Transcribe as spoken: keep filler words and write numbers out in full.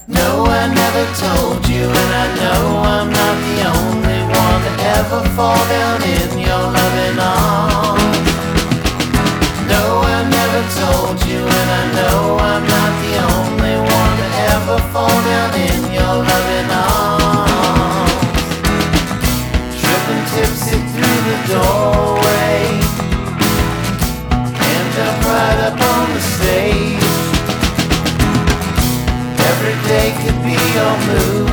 No, I never told you, and I know I'm not the only one to ever fall down in your loving arms. No, I never told you, and I know I'm not the only one to ever fall down in your loving arms. Tripping tipsy through the doorway, end up right up on the stage. Every day could be your mood.